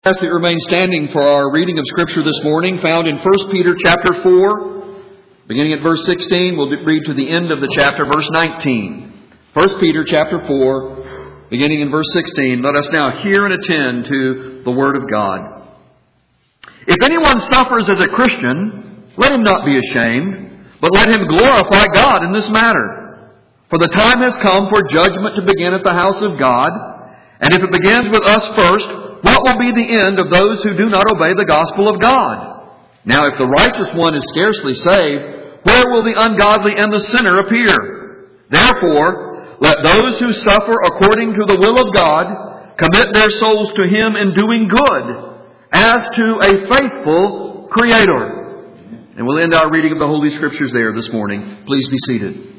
Ask that you remain standing for our reading of Scripture this morning, found in 1 Peter chapter 4, beginning at verse 16. We'll read to the end of the chapter, verse 19. 1 Peter chapter 4, beginning in verse 16. Let us now hear and attend to the Word of God. If anyone suffers as a Christian, let him not be ashamed, but let him glorify God in this matter. For the time has come for judgment to begin at the house of God, and if it begins with us first, what will be the end of those who do not obey the gospel of God? Now, if the righteous one is scarcely saved, where will the ungodly and the sinner appear? Therefore, let those who suffer according to the will of God commit their souls to Him in doing good, as to a faithful Creator. And we'll end our reading of the Holy Scriptures there this morning. Please be seated.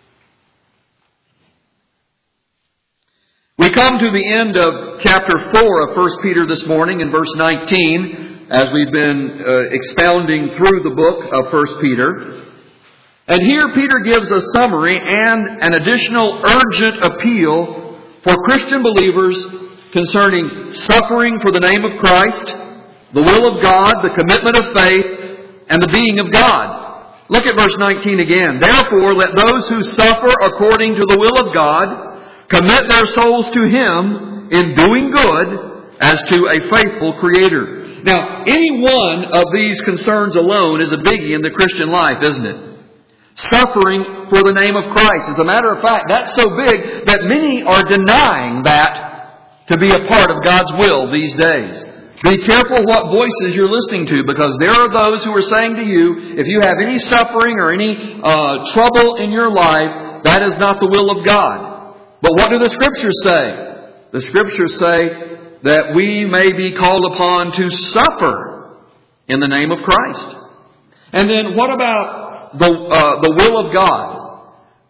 We come to the end of chapter 4 of 1 Peter this morning in verse 19, as we've been expounding through the book of 1 Peter. And here Peter gives a summary and an additional urgent appeal for Christian believers concerning suffering for the name of Christ, the will of God, the commitment of faith, and the being of God. Look at verse 19 again. Therefore, let those who suffer according to the will of God commit their souls to Him in doing good, as to a faithful Creator. Now, any one of these concerns alone is a biggie in the Christian life, isn't it? Suffering for the name of Christ. As a matter of fact, that's so big that many are denying that to be a part of God's will these days. Be careful what voices you're listening to, because there are those who are saying to you, if you have any suffering or any trouble in your life, that is not the will of God. But what do the Scriptures say? The Scriptures say that we may be called upon to suffer in the name of Christ. And then what about the will of God?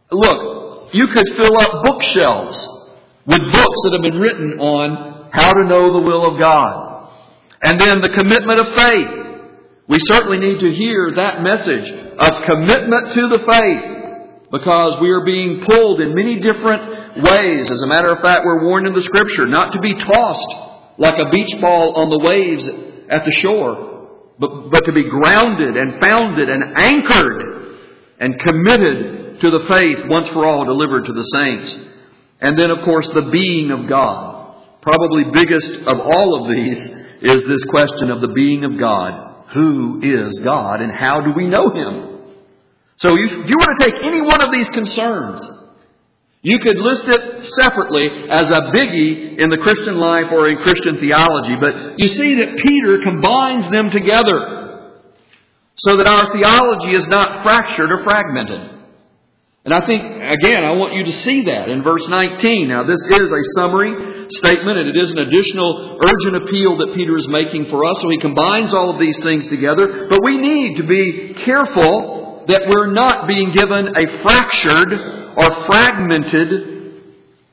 Look, you could fill up bookshelves with books that have been written on how to know the will of God. And then the commitment of faith. We certainly need to hear that message of commitment to the faith, because we are being pulled in many different ways. As a matter of fact, we're warned in the Scripture not to be tossed like a beach ball on the waves at the shore, but to be grounded and founded and anchored and committed to the faith once for all delivered to the saints. And then, of course, the being of God. Probably biggest of all of these is this question of the being of God. Who is God and how do we know Him? So if you want to take any one of these concerns, you could list it separately as a biggie in the Christian life or in Christian theology. But you see that Peter combines them together so that our theology is not fractured or fragmented. And I think, again, I want you to see that in verse 19. Now, this is a summary statement, and it is an additional urgent appeal that Peter is making for us. So he combines all of these things together. But we need to be careful that we're not being given a fractured or fragmented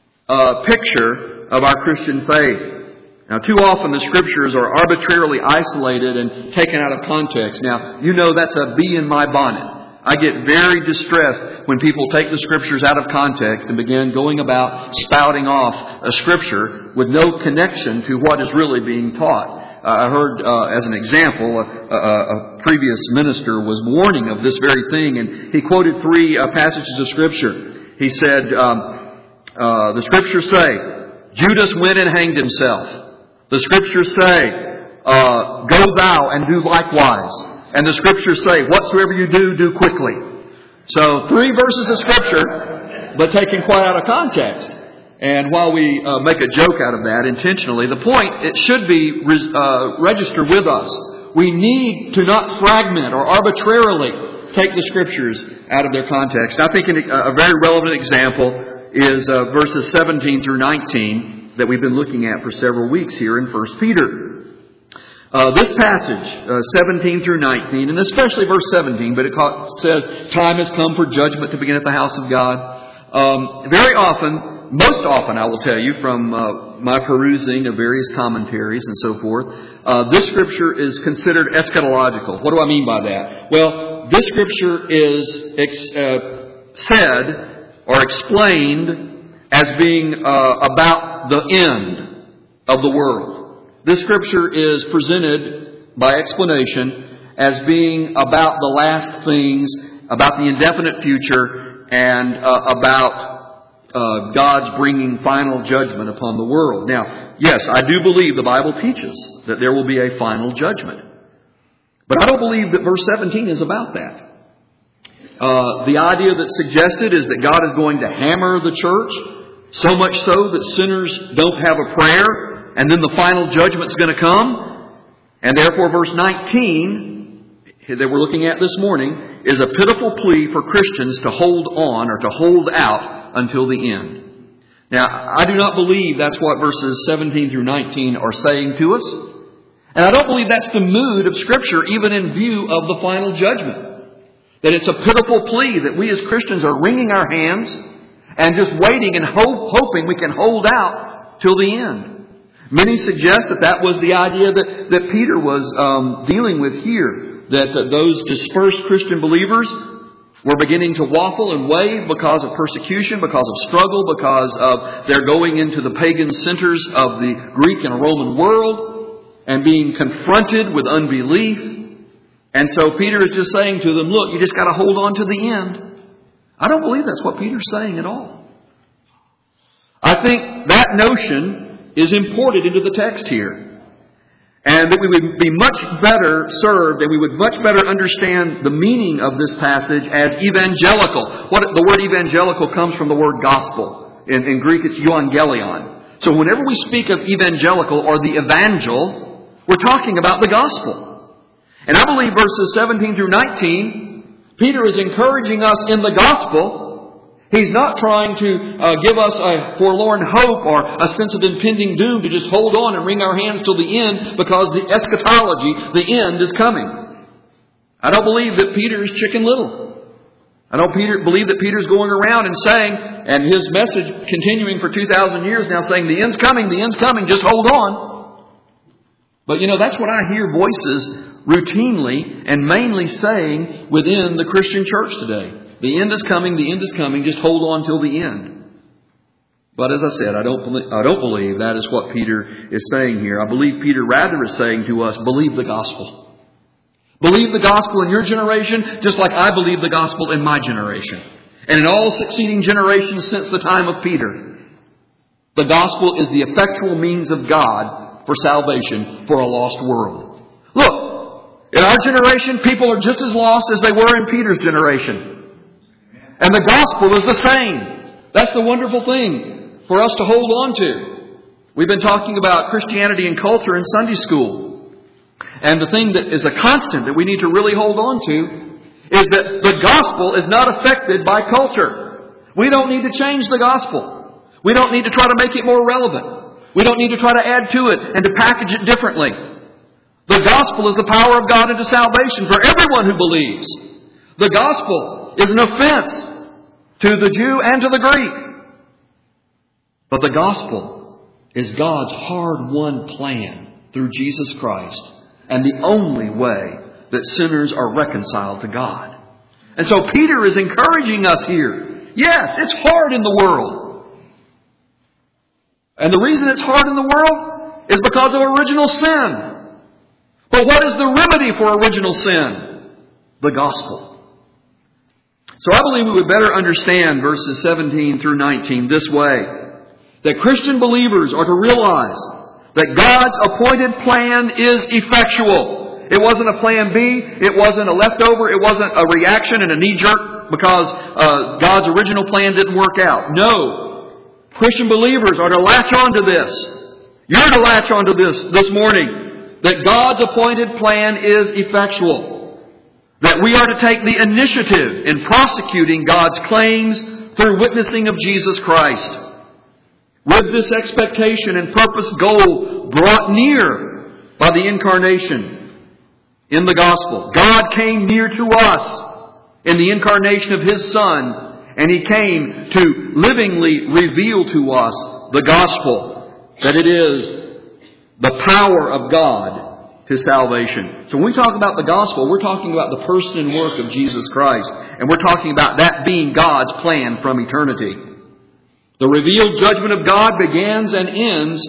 picture of our Christian faith. Now, too often the Scriptures are arbitrarily isolated and taken out of context. Now, you know that's a bee in my bonnet. I get very distressed when people take the Scriptures out of context and begin going about spouting off a Scripture with no connection to what is really being taught. I heard, as an example, a previous minister was warning of this very thing, and he quoted 3 passages of Scripture. He said, the Scriptures say, Judas went and hanged himself. The Scriptures say, go thou and do likewise. And the Scriptures say, whatsoever you do, do quickly. So 3 verses of Scripture, but taken quite out of context. And while we make a joke out of that intentionally, the point, it should be registered with us. We need to not fragment or arbitrarily take the Scriptures out of their context. I think a very relevant example is verses 17 through 19 that we've been looking at for several weeks here in 1 Peter. This passage, 17 through 19, and especially verse 17, but it says, time has come for judgment to begin at the house of God. Very often, most often, I will tell you, from my perusing of various commentaries and so forth, this Scripture is considered eschatological. What do I mean by that? Well, this Scripture is said or explained as being about the end of the world. this Scripture is presented by explanation as being about the last things, about the indefinite future, and about God's bringing final judgment upon the world. Now, yes, I do believe the Bible teaches that there will be a final judgment. But I don't believe that verse 17 is about that. The idea that's suggested is that God is going to hammer the church, so much so that sinners don't have a prayer, and then the final judgment's going to come. And therefore, verse 19 that we're looking at this morning is a pitiful plea for Christians to hold on or to hold out until the end. Now, I do not believe that's what verses 17 through 19 are saying to us. And I don't believe that's the mood of Scripture, even in view of the final judgment. That it's a pitiful plea that we as Christians are wringing our hands and just waiting and hoping we can hold out till the end. Many suggest that that was the idea that Peter was dealing with here. That those dispersed Christian believers were beginning to waffle and wave because of persecution, because of struggle, because of their going into the pagan centers of the Greek and Roman world and being confronted with unbelief. And so Peter is just saying to them, look, you just got to hold on to the end. I don't believe that's what Peter's saying at all. I think that notion is imported into the text here. And that we would be much better served and we would much better understand the meaning of this passage as evangelical. The word evangelical comes from the word gospel. In Greek it's euangelion. So whenever we speak of evangelical or the evangel, we're talking about the gospel. And I believe verses 17 through 19, Peter is encouraging us in the gospel. He's not trying to give us a forlorn hope or a sense of impending doom to just hold on and wring our hands till the end because the eschatology, the end, is coming. I don't believe that Peter is Chicken Little. I don't believe that Peter's going around and saying, and his message continuing for 2,000 years now saying, the end's coming, just hold on. But that's what I hear voices routinely and mainly saying within the Christian church today. The end is coming, just hold on till the end. But as I said, I don't believe that is what Peter is saying here. I believe Peter rather is saying to us, believe the gospel. Believe the gospel in your generation, just like I believe the gospel in my generation. And in all succeeding generations since the time of Peter. The gospel is the effectual means of God for salvation for a lost world. Look, in our generation, people are just as lost as they were in Peter's generation. And the gospel is the same. That's the wonderful thing for us to hold on to. We've been talking about Christianity and culture in Sunday school. And the thing that is a constant that we need to really hold on to is that the gospel is not affected by culture. We don't need to change the gospel. We don't need to try to make it more relevant. We don't need to try to add to it and to package it differently. The gospel is the power of God into salvation for everyone who believes. The gospel is an offense to the Jew and to the Greek. But the gospel is God's hard-won plan through Jesus Christ and the only way that sinners are reconciled to God. And so Peter is encouraging us here. Yes, it's hard in the world. And the reason it's hard in the world is because of original sin. But what is the remedy for original sin? The gospel. So I believe we would better understand verses 17 through 19 this way. That Christian believers are to realize that God's appointed plan is effectual. It wasn't a plan B. It wasn't a leftover. It wasn't a reaction and a knee-jerk because God's original plan didn't work out. No. Christian believers are to latch on to this. You're to latch on to this morning. That God's appointed plan is effectual. That we are to take the initiative in prosecuting God's claims through witnessing of Jesus Christ. With this expectation and purpose goal brought near by the incarnation in the gospel. God came near to us in the incarnation of His Son. And He came to livingly reveal to us the gospel, that it is the power of God to salvation. So when we talk about the gospel, we're talking about the person and work of Jesus Christ. And we're talking about that being God's plan from eternity. The revealed judgment of God begins and ends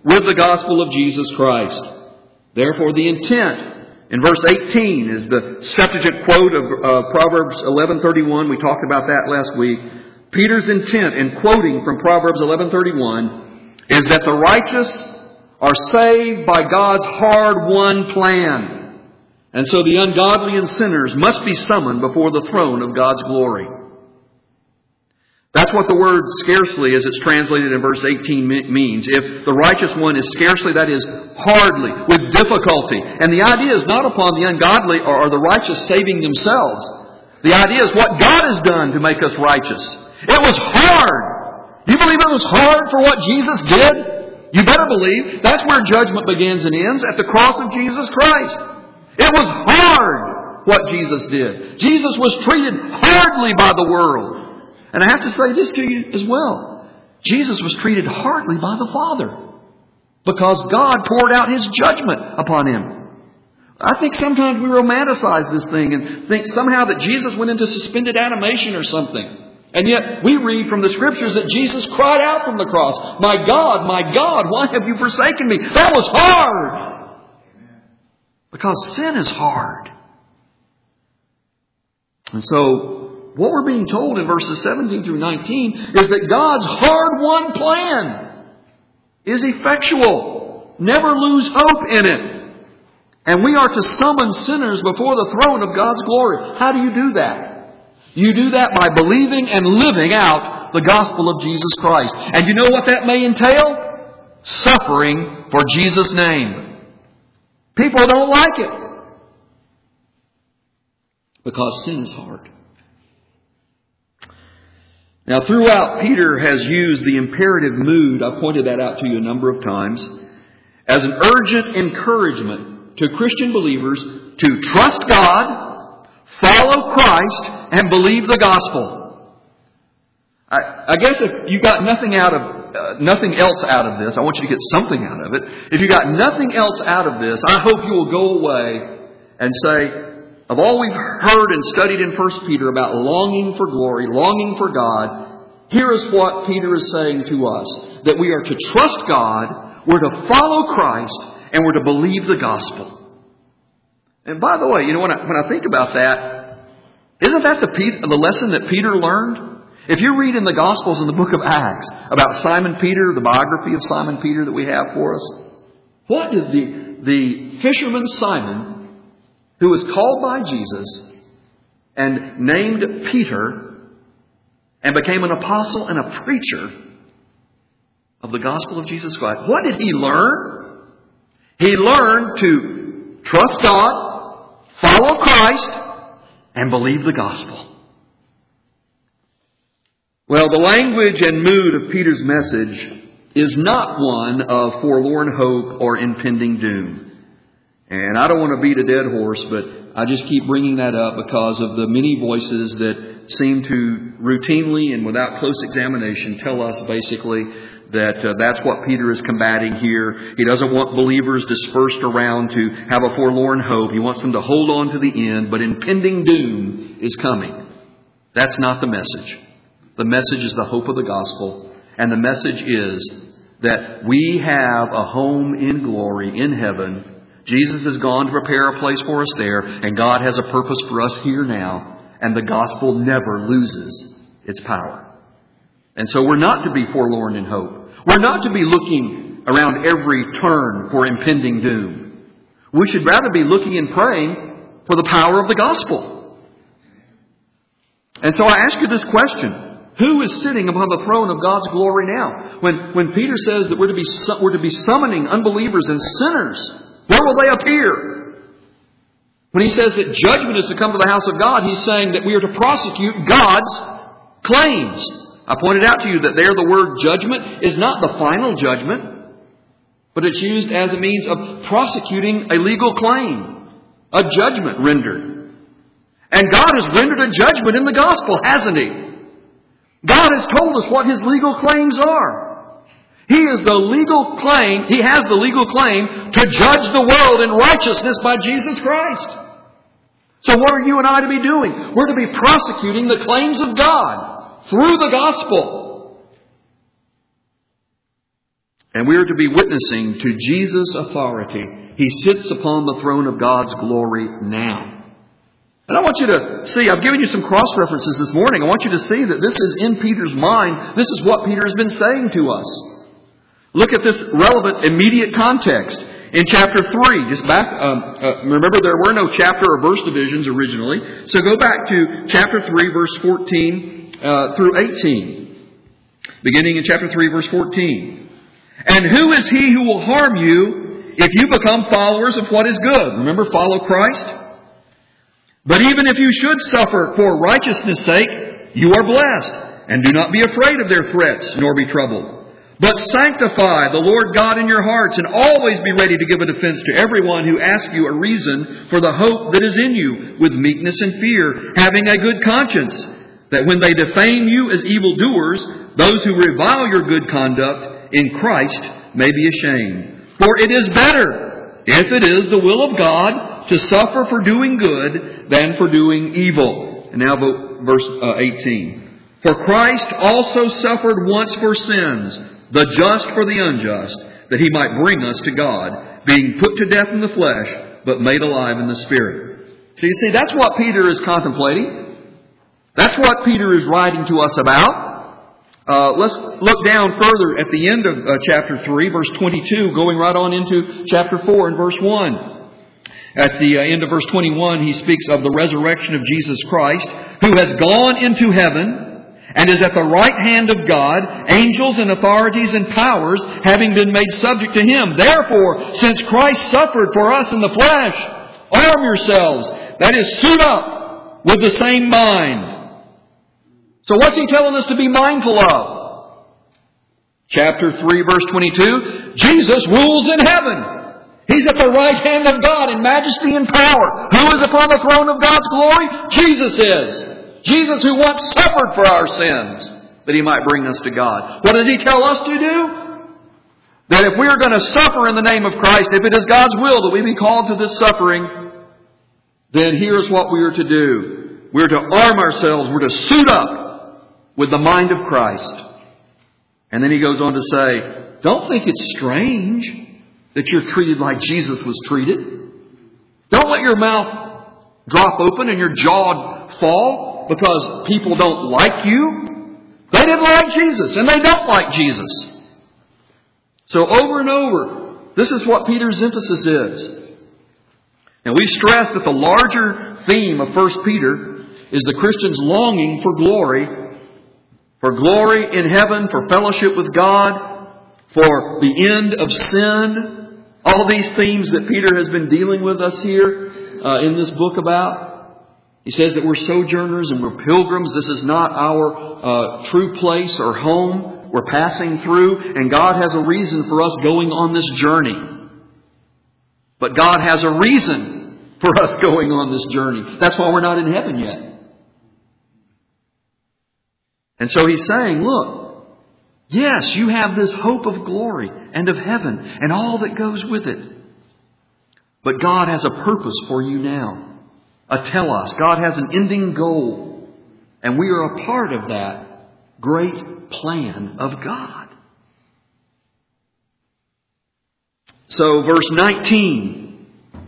with the gospel of Jesus Christ. Therefore, the intent in verse 18 is the Septuagint quote of Proverbs 11:31. We talked about that last week. Peter's intent in quoting from Proverbs 11:31 is that the righteous are saved by God's hard-won plan. And so the ungodly and sinners must be summoned before the throne of God's glory. That's what the word scarcely, as it's translated in verse 18, means. If the righteous one is scarcely, that is hardly, with difficulty. And the idea is not upon the ungodly or the righteous saving themselves. The idea is what God has done to make us righteous. It was hard. Do you believe it was hard for what Jesus did? You better believe. That's where judgment begins and ends, at the cross of Jesus Christ. It was hard what Jesus did. Jesus was treated hardly by the world. And I have to say this to you as well. Jesus was treated hardly by the Father because God poured out His judgment upon Him. I think sometimes we romanticize this thing and think somehow that Jesus went into suspended animation or something. And yet we read from the Scriptures that Jesus cried out from the cross, my God, why have you forsaken me?" That was hard. Because sin is hard. And so what we're being told in verses 17 through 19 is that God's hard-won plan is effectual. Never lose hope in it. And we are to summon sinners before the throne of God's glory. How do you do that? You do that by believing and living out the gospel of Jesus Christ. And you know what that may entail? Suffering for Jesus' name. People don't like it because sin is hard. Now, throughout, Peter has used the imperative mood, I've pointed that out to you a number of times, as an urgent encouragement to Christian believers to trust God, follow Christ, and believe the gospel. I guess if you got nothing else out of this, I want you to get something out of it. If you got nothing else out of this, I hope you will go away and say, of all we've heard and studied in 1 Peter about longing for glory, longing for God, here is what Peter is saying to us. That we are to trust God, we're to follow Christ, and we're to believe the gospel. And by the way, when I think about that, isn't that the lesson that Peter learned? If you read in the Gospels in the book of Acts about Simon Peter, the biography of Simon Peter that we have for us, what did the fisherman Simon, who was called by Jesus and named Peter and became an apostle and a preacher of the gospel of Jesus Christ, what did he learn? He learned to trust God, follow Christ, and believe the gospel. Well, the language and mood of Peter's message is not one of forlorn hope or impending doom. And I don't want to beat a dead horse, but I just keep bringing that up because of the many voices that seem to routinely and without close examination tell us basically that that's what Peter is combating here. He doesn't want believers dispersed around to have a forlorn hope. He wants them to hold on to the end, but impending doom is coming. That's not the message. The message is the hope of the gospel, and the message is that we have a home in glory in heaven. Jesus has gone to prepare a place for us there, and God has a purpose for us here now, and the gospel never loses its power. And so we're not to be forlorn in hope. We're not to be looking around every turn for impending doom. We should rather be looking and praying for the power of the gospel. And so I ask you this question. Who is sitting upon the throne of God's glory now? When Peter says that we're to be summoning unbelievers and sinners, where will they appear? When he says that judgment is to come to the house of God, he's saying that we are to prosecute God's claims. I pointed out to you that there the word judgment is not the final judgment, but it's used as a means of prosecuting a legal claim, a judgment rendered. And God has rendered a judgment in the gospel, hasn't He? God has told us what His legal claims are. He has the legal claim to judge the world in righteousness by Jesus Christ. So what are you and I to be doing? We're to be prosecuting the claims of God through the gospel. And we are to be witnessing to Jesus' authority. He sits upon the throne of God's glory now. And I want you to see, I've given you some cross-references this morning. I want you to see that this is in Peter's mind. This is what Peter has been saying to us. Look at this relevant, immediate context. In chapter 3, just back, remember there were no chapter or verse divisions originally. So go back to chapter 3, verse 14 through 18. Beginning in chapter 3, verse 14. And who is he who will harm you if you become followers of what is good? Remember, follow Christ. But even if you should suffer for righteousness' sake, you are blessed. And do not be afraid of their threats, nor be troubled. But sanctify the Lord God in your hearts, and always be ready to give a defense to everyone who asks you a reason for the hope that is in you, with meekness and fear, having a good conscience, that when they defame you as evildoers, those who revile your good conduct in Christ may be ashamed. For it is better, if it is the will of God, to suffer for doing good than for doing evil. And now verse 18. For Christ also suffered once for sins, the just for the unjust, that He might bring us to God, being put to death in the flesh, but made alive in the Spirit. So you see, that's what Peter is contemplating. That's what Peter is writing to us about. Let's look down further at the end of chapter 3, verse 22, going right on into chapter 4 and verse 1. At the end of verse 21, he speaks of the resurrection of Jesus Christ, who has gone into heaven and is at the right hand of God, angels and authorities and powers having been made subject to Him. Therefore, since Christ suffered for us in the flesh, arm yourselves, that is, suit up with the same mind. So what's he telling us to be mindful of? Chapter 3, verse 22, Jesus rules in heaven. He's at the right hand of God in majesty and power. Who is upon the throne of God's glory? Jesus is. Jesus who once suffered for our sins, that He might bring us to God. What does He tell us to do? That if we are going to suffer in the name of Christ, if it is God's will that we be called to this suffering, then here's what we are to do. We're to arm ourselves. We're to suit up with the mind of Christ. And then he goes on to say, don't think it's strange that you're treated like Jesus was treated. Don't let your mouth drop open and your jaw fall because people don't like you. They didn't like Jesus, and they don't like Jesus. So over and over, this is what Peter's emphasis is. And we stress that the larger theme of 1 Peter is the Christian's longing for glory in heaven, for fellowship with God, for the end of sin. All these themes that Peter has been dealing with us here in this book about. He says that we're sojourners and we're pilgrims. This is not our true place or home. We're passing through, and God has a reason for us going on this journey. But God has a reason for us going on this journey. That's why we're not in heaven yet. And so he's saying, look, yes, you have this hope of glory and of heaven and all that goes with it. But God has a purpose for you now. A telos. God has an ending goal. And we are a part of that great plan of God. So verse 19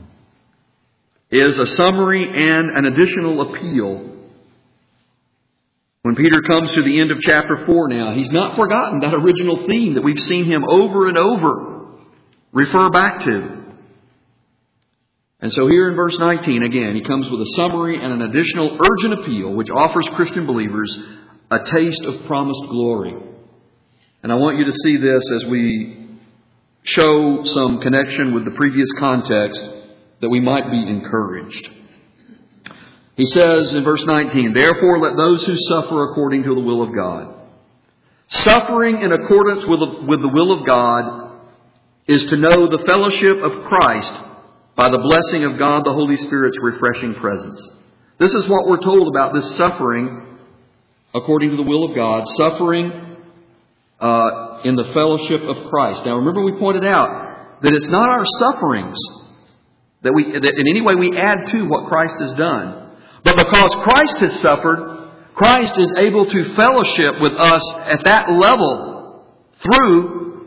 is a summary and an additional appeal. When Peter comes to the end of chapter 4 now, he's not forgotten that original theme that we've seen him over and over refer back to. And so here in verse 19, again, he comes with a summary and an additional urgent appeal which offers Christian believers a taste of promised glory. And I want you to see this as we show some connection with the previous context that we might be encouraged. He says in verse 19, therefore let those who suffer according to the will of God. Suffering in accordance with the will of God is to know the fellowship of Christ by the blessing of God the Holy Spirit's refreshing presence. This is what we're told about this suffering according to the will of God. Suffering in the fellowship of Christ. Now remember we pointed out that it's not our sufferings that in any way we add to what Christ has done. But because Christ has suffered, Christ is able to fellowship with us at that level through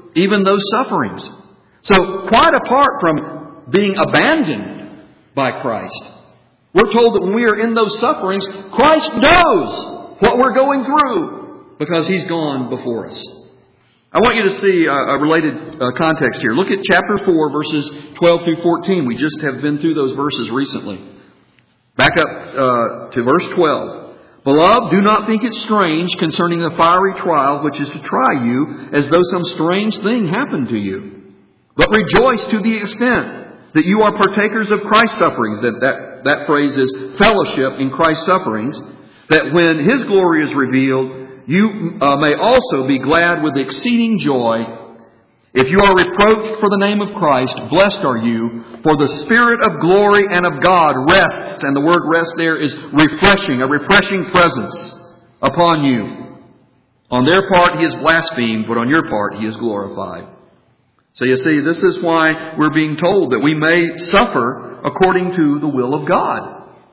even those sufferings. So quite apart from being abandoned by Christ, we're told that when we are in those sufferings, Christ knows what we're going through because He's gone before us. I want you to see a related context here. Look at chapter 4, verses 12 through 14. We just have been through those verses recently. Back up to verse 12. Beloved, do not think it strange concerning the fiery trial which is to try you, as though some strange thing happened to you. But rejoice to the extent that you are partakers of Christ's sufferings. That phrase is fellowship in Christ's sufferings. That when His glory is revealed, you may also be glad with exceeding joy. If you are reproached for the name of Christ, blessed are you, for the Spirit of glory and of God rests, and the word rest there is refreshing, a refreshing presence upon you. On their part He is blasphemed, but on your part He is glorified. So you see, this is why we're being told that we may suffer according to the will of God.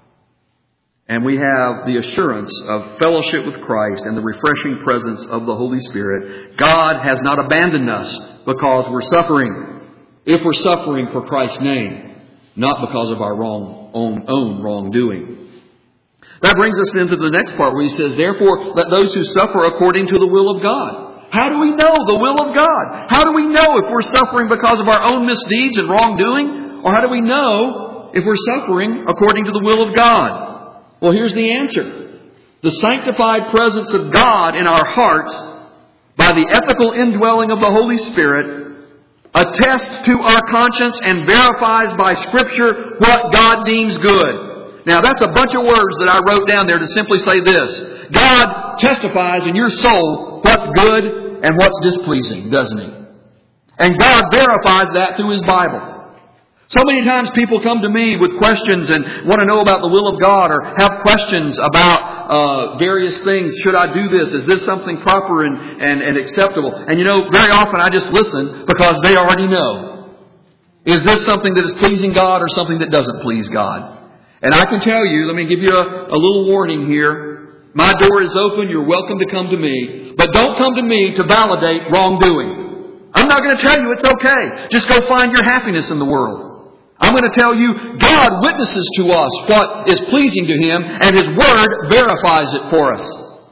And we have the assurance of fellowship with Christ and the refreshing presence of the Holy Spirit. God has not abandoned us because we're suffering. If we're suffering for Christ's name, not because of our own wrongdoing. That brings us then to the next part where he says, therefore, let those who suffer according to the will of God. How do we know the will of God? How do we know if we're suffering because of our own misdeeds and wrongdoing? Or how do we know if we're suffering according to the will of God? Well, here's the answer. The sanctified presence of God in our hearts, by the ethical indwelling of the Holy Spirit, attests to our conscience and verifies by Scripture what God deems good. Now, that's a bunch of words that I wrote down there to simply say this. God testifies in your soul what's good and what's displeasing, doesn't He? And God verifies that through His Bible. So many times people come to me with questions and want to know about the will of God or have questions about various things. Should I do this? Is this something proper and acceptable? And very often I just listen because they already know. Is this something that is pleasing God or something that doesn't please God? And I can tell you, let me give you a little warning here. My door is open. You're welcome to come to me. But don't come to me to validate wrongdoing. I'm not going to tell you it's okay. Just go find your happiness in the world. I'm going to tell you, God witnesses to us what is pleasing to Him, and His Word verifies it for us.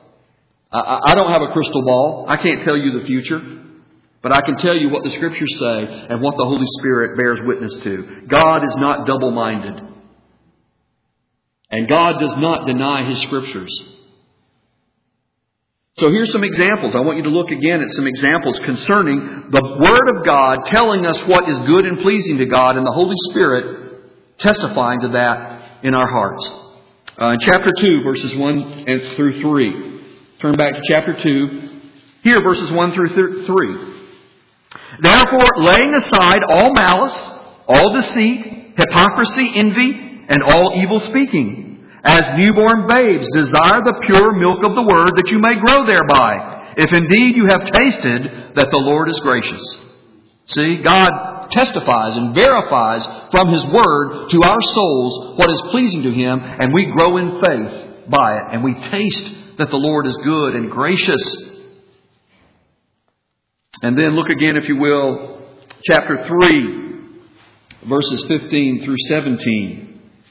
I don't have a crystal ball. I can't tell you the future. But I can tell you what the Scriptures say and what the Holy Spirit bears witness to. God is not double-minded. And God does not deny His Scriptures. So here's some examples. I want you to look again at some examples concerning the Word of God telling us what is good and pleasing to God, and the Holy Spirit testifying to that in our hearts. In chapter 2, verses 1 through 3. Turn back to chapter 2. Here, verses 1 through 3. Therefore, laying aside all malice, all deceit, hypocrisy, envy, and all evil speaking, as newborn babes, desire the pure milk of the Word, that you may grow thereby, if indeed you have tasted that the Lord is gracious. See, God testifies and verifies from His Word to our souls what is pleasing to Him, and we grow in faith by it, and we taste that the Lord is good and gracious. And then look again, if you will, chapter 3, verses 15 through 17.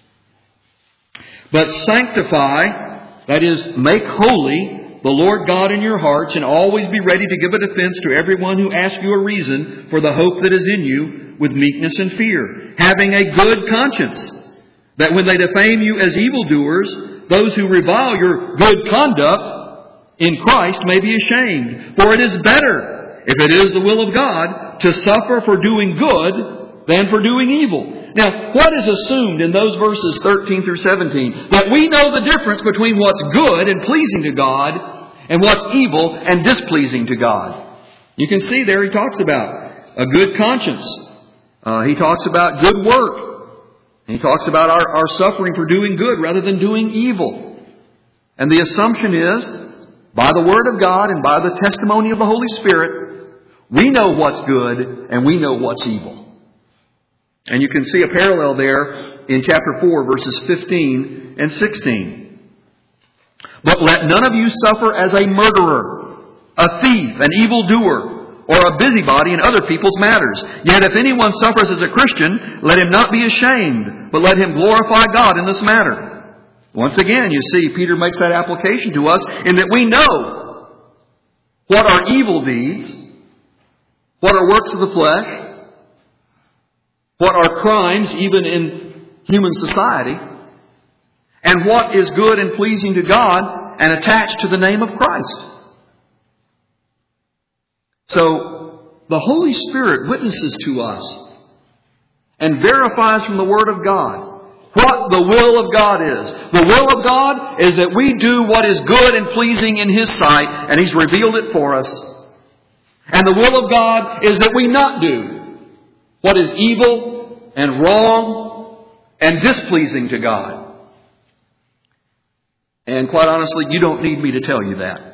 But sanctify, that is, make holy, the Lord God in your hearts, and always be ready to give a defense to everyone who asks you a reason for the hope that is in you with meekness and fear, having a good conscience, that when they defame you as evildoers, those who revile your good conduct in Christ may be ashamed. For it is better, if it is the will of God, to suffer for doing good than for doing evil. Now, what is assumed in those verses 13 through 17? That we know the difference between what's good and pleasing to God and what's evil and displeasing to God. You can see there he talks about a good conscience. He talks about good work. He talks about our suffering for doing good rather than doing evil. And the assumption is, by the Word of God and by the testimony of the Holy Spirit, we know what's good and we know what's evil. And you can see a parallel there in chapter 4, verses 15 and 16. But let none of you suffer as a murderer, a thief, an evildoer, or a busybody in other people's matters. Yet if anyone suffers as a Christian, let him not be ashamed, but let him glorify God in this matter. Once again, you see, Peter makes that application to us in that we know what are evil deeds, what are works of the flesh, what are crimes even in human society, and what is good and pleasing to God and attached to the name of Christ. So, the Holy Spirit witnesses to us and verifies from the Word of God what the will of God is. The will of God is that we do what is good and pleasing in His sight, and He's revealed it for us. And the will of God is that we not do what is evil and wrong and displeasing to God. And quite honestly, you don't need me to tell you that.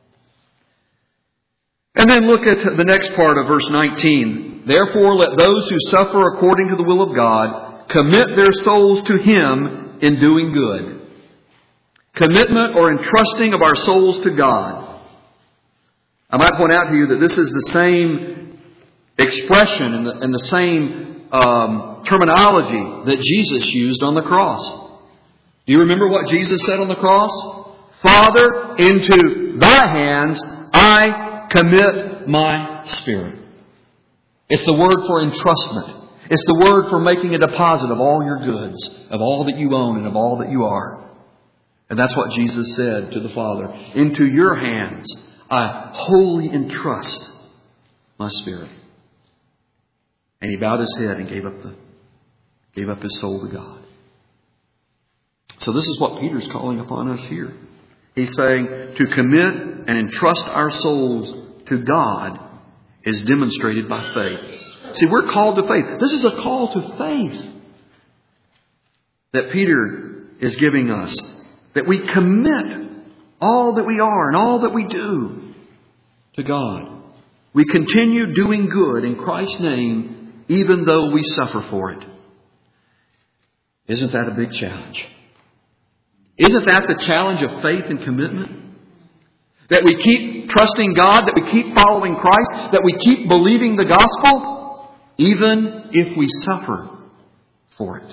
And then look at the next part of verse 19. Therefore, let those who suffer according to the will of God commit their souls to Him in doing good. Commitment or entrusting of our souls to God. I might point out to you that this is the same expression and the same terminology that Jesus used on the cross. Do you remember what Jesus said on the cross? Father, into Thy hands I commit my spirit. It's the word for entrustment. It's the word for making a deposit of all your goods, of all that you own and of all that you are. And that's what Jesus said to the Father. Into your hands I wholly entrust my spirit. And He bowed His head and gave up His soul to God. So this is what Peter's calling upon us here. He's saying to commit and entrust our souls to God is demonstrated by faith. See, we're called to faith. This is a call to faith that Peter is giving us. That we commit all that we are and all that we do to God. We continue doing good in Christ's name even though we suffer for it. Isn't that a big challenge? Isn't that the challenge of faith and commitment? That we keep trusting God, that we keep following Christ, that we keep believing the gospel, even if we suffer for it.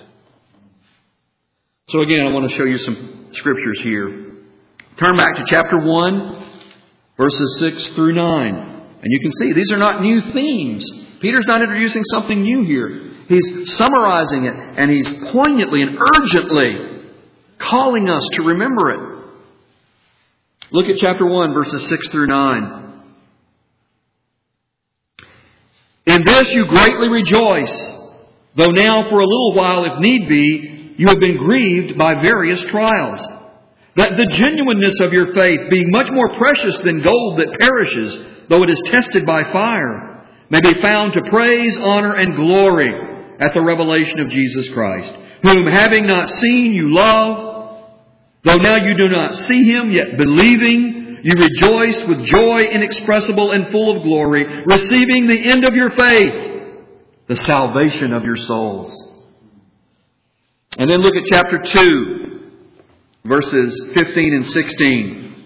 So again, I want to show you some scriptures here. Turn back to chapter 1, verses 6 through 9. And you can see these are not new themes. Peter's not introducing something new here. He's summarizing it, and he's poignantly and urgently calling us to remember it. Look at chapter 1, verses 6 through 9. In this you greatly rejoice, though now for a little while, if need be, you have been grieved by various trials, that the genuineness of your faith, being much more precious than gold that perishes, though it is tested by fire, may be found to praise, honor, and glory at the revelation of Jesus Christ, whom having not seen you love, though now you do not see Him, yet believing, you rejoice with joy inexpressible and full of glory, receiving the end of your faith, the salvation of your souls. And then look at chapter 2, verses 15 and 16.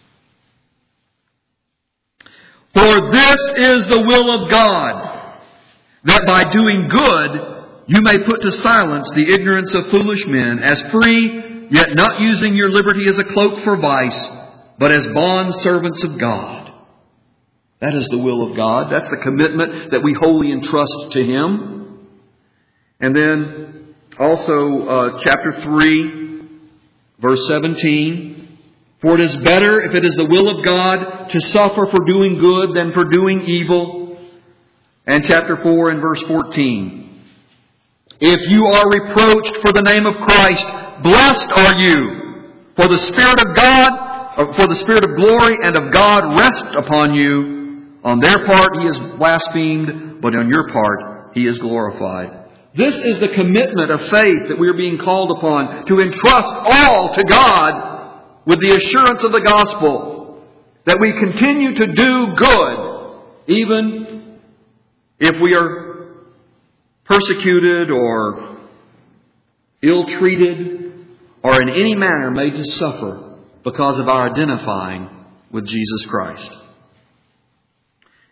For this is the will of God, that by doing good you may put to silence the ignorance of foolish men, as free, yet not using your liberty as a cloak for vice, but as bond servants of God. That is the will of God. That's the commitment that we wholly entrust to Him. And then also chapter 3, verse 17. For it is better, if it is the will of God, to suffer for doing good than for doing evil. And chapter 4 and verse 14. If you are reproached for the name of Christ, blessed are you, for the Spirit of God, for the Spirit of glory and of God rests upon you. On their part He is blasphemed, but on your part He is glorified. This is the commitment of faith that we are being called upon, to entrust all to God with the assurance of the gospel, that we continue to do good, even if we are persecuted or ill-treated or in any manner made to suffer because of our identifying with Jesus Christ.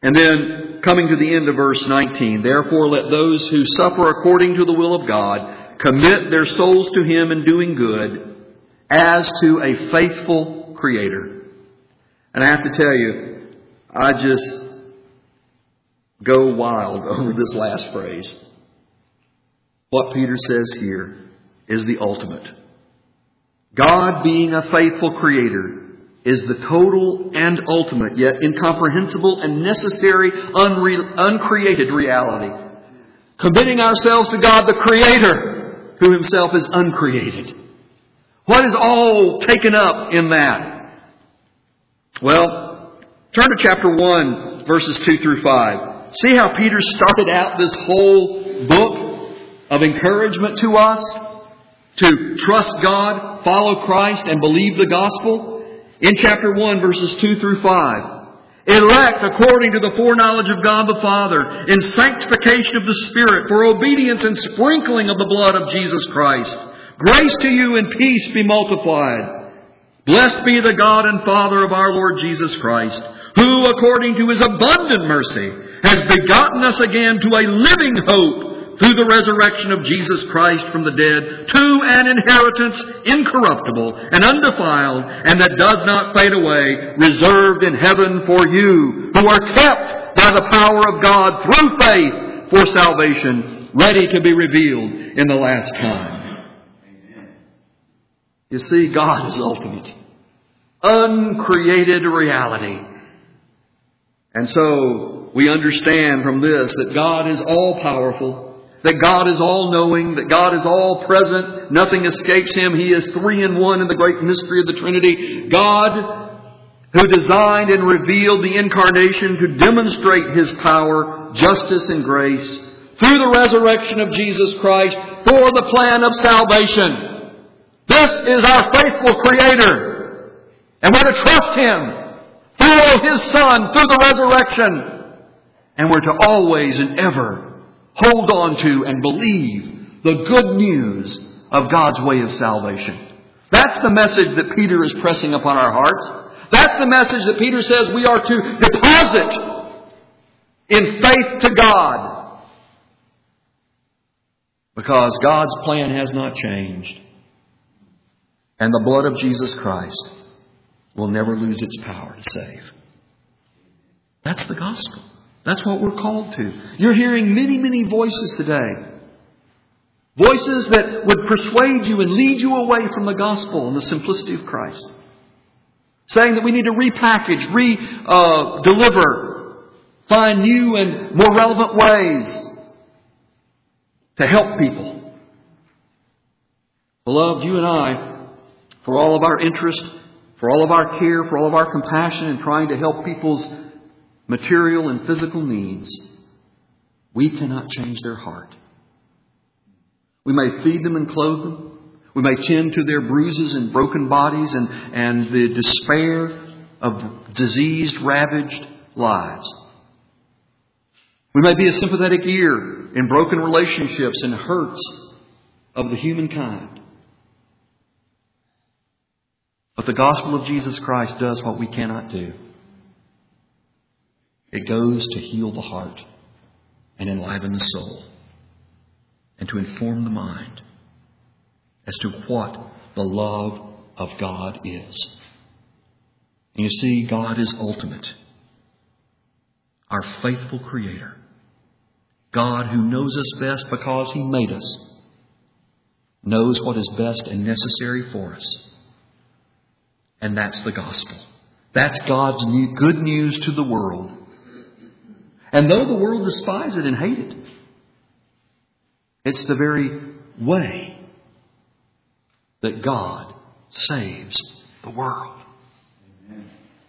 And then, coming to the end of verse 19, therefore let those who suffer according to the will of God commit their souls to Him in doing good, as to a faithful Creator. And I have to tell you, I just go wild over this last phrase. What Peter says here is the ultimate. God, being a faithful Creator, is the total and ultimate, yet incomprehensible and necessary, uncreated reality. Committing ourselves to God, the Creator, who Himself is uncreated. What is all taken up in that? Well, turn to chapter 1, verses 2 through 5. See how Peter started out this whole book of encouragement to us to trust God, follow Christ, and believe the gospel? In chapter 1, verses 2 through 5. Elect according to the foreknowledge of God the Father, in sanctification of the Spirit, for obedience and sprinkling of the blood of Jesus Christ. Grace to you and peace be multiplied. Blessed be the God and Father of our Lord Jesus Christ, who, according to His abundant mercy, has begotten us again to a living hope through the resurrection of Jesus Christ from the dead, to an inheritance incorruptible and undefiled, and that does not fade away, reserved in heaven for you, who are kept by the power of God through faith for salvation, ready to be revealed in the last time. You see, God is ultimate, uncreated reality. And so we understand from this that God is all-powerful, that God is all-knowing, that God is all-present. Nothing escapes Him. He is 3 in 1 in the great mystery of the Trinity. God, who designed and revealed the Incarnation to demonstrate His power, justice, and grace through the resurrection of Jesus Christ for the plan of salvation. This is our faithful Creator. And we're to trust Him, follow His Son through the resurrection. And we're to always and ever hold on to and believe the good news of God's way of salvation. That's the message that Peter is pressing upon our hearts. That's the message that Peter says we are to deposit in faith to God. Because God's plan has not changed. And the blood of Jesus Christ will never lose its power to save. That's the gospel. That's what we're called to. You're hearing many, many voices today. Voices that would persuade you and lead you away from the gospel and the simplicity of Christ. Saying that we need to repackage, deliver, find new and more relevant ways to help people. Beloved, you and I, for all of our interest, for all of our care, for all of our compassion in trying to help people's material and physical needs, we cannot change their heart. We may feed them and clothe them. We may tend to their bruises and broken bodies and the despair of diseased, ravaged lives. We may be a sympathetic ear in broken relationships and hurts of the humankind. But the gospel of Jesus Christ does what we cannot do. It goes to heal the heart and enliven the soul and to inform the mind as to what the love of God is. And you see, God is ultimate. Our faithful Creator. God, who knows us best because He made us, knows what is best and necessary for us. And that's the gospel. That's God's good news to the world. And though the world despise it and hate it, it's the very way that God saves the world. Amen.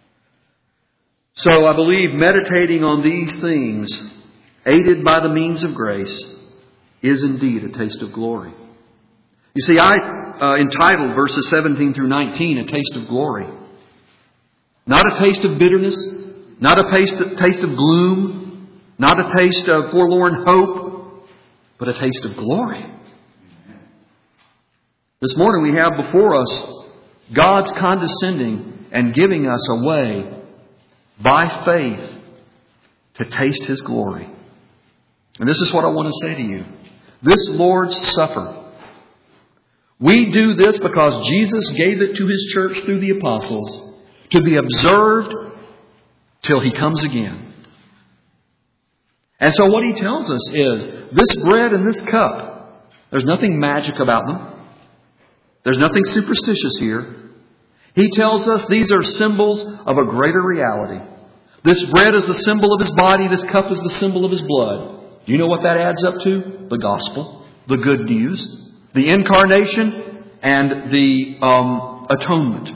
So I believe meditating on these things, aided by the means of grace, is indeed a taste of glory. You see, I entitled verses 17 through 19, A Taste of Glory. Not a taste of bitterness, not a taste of gloom, not a taste of forlorn hope, but a taste of glory. This morning we have before us God's condescending and giving us a way by faith to taste His glory. And this is what I want to say to you. This Lord's Supper, we do this because Jesus gave it to His church through the apostles to be observed till He comes again. And so what He tells us is, this bread and this cup, there's nothing magic about them. There's nothing superstitious here. He tells us these are symbols of a greater reality. This bread is the symbol of His body. This cup is the symbol of His blood. Do you know what that adds up to? The gospel, the good news, the incarnation, and the atonement.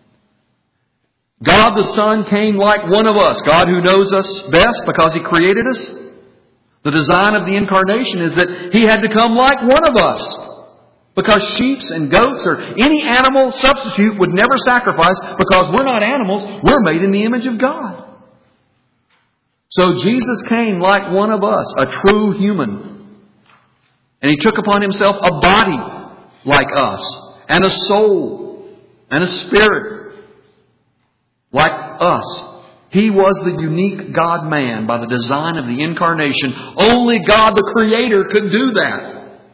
God the Son came like one of us. God who knows us best because He created us. The design of the incarnation is that He had to come like one of us. Because sheep and goats or any animal substitute would never sacrifice, because we're not animals, we're made in the image of God. So Jesus came like one of us, a true human. And He took upon Himself a body like us, and a soul, and a spirit like us. He was the unique God-man by the design of the incarnation. Only God the Creator could do that.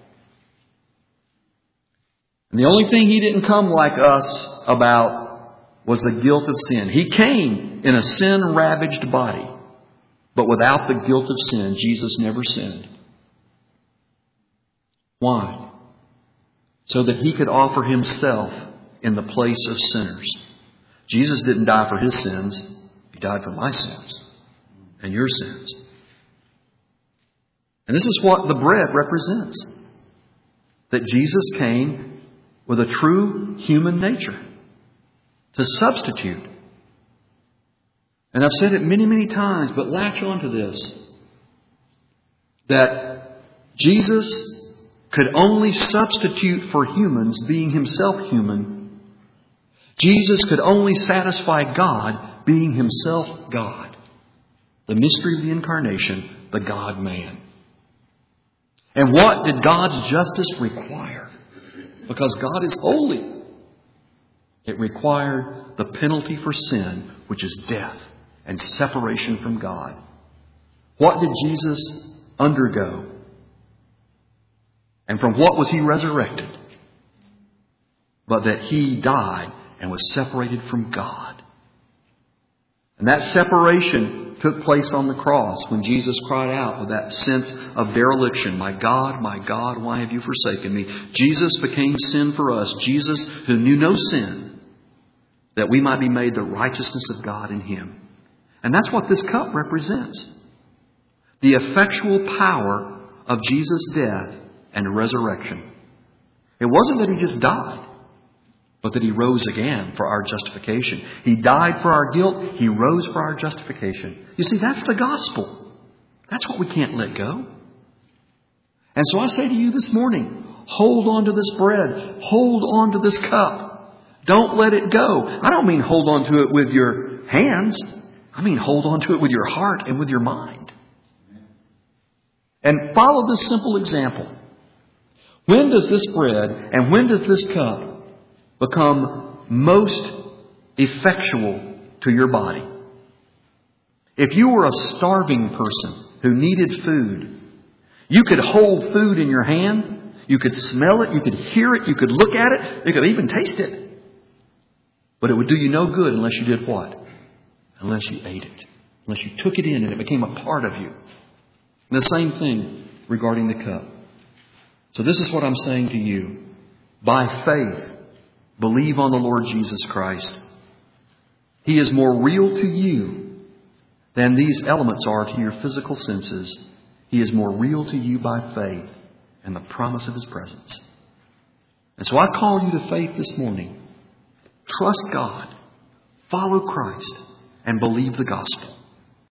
And the only thing He didn't come like us about was the guilt of sin. He came in a sin-ravaged body. But without the guilt of sin, Jesus never sinned. Why? So that He could offer Himself in the place of sinners. Jesus didn't die for His sins. He died for my sins and your sins. And this is what the bread represents. That Jesus came with a true human nature to substitute. And I've said it many, many times, but latch on to this. That Jesus could only substitute for humans, being Himself human. Jesus could only satisfy God, being Himself God. The mystery of the incarnation, the God-man. And what did God's justice require? Because God is holy. It required the penalty for sin, which is death and separation from God. What did Jesus undergo? And from what was He resurrected? But that He died and was separated from God. And that separation took place on the cross when Jesus cried out with that sense of dereliction. My God, why have you forsaken me? Jesus became sin for us. Jesus, who knew no sin, that we might be made the righteousness of God in Him. And that's what this cup represents. The effectual power of Jesus' death and resurrection. It wasn't that He just died, but that He rose again for our justification. He died for our guilt. He rose for our justification. You see, that's the gospel. That's what we can't let go. And so I say to you this morning, hold on to this bread. Hold on to this cup. Don't let it go. I don't mean hold on to it with your hands. I mean hold on to it with your heart and with your mind. And follow this simple example. When does this bread and when does this cup become most effectual to your body? If you were a starving person who needed food, you could hold food in your hand, you could smell it, you could hear it, you could look at it, you could even taste it. But it would do you no good unless you did what? Unless you ate it. Unless you took it in and it became a part of you. And the same thing regarding the cup. So this is what I'm saying to you. By faith, believe on the Lord Jesus Christ. He is more real to you than these elements are to your physical senses. He is more real to you by faith and the promise of His presence. And so I call you to faith this morning. Trust God, follow Christ, and believe the gospel.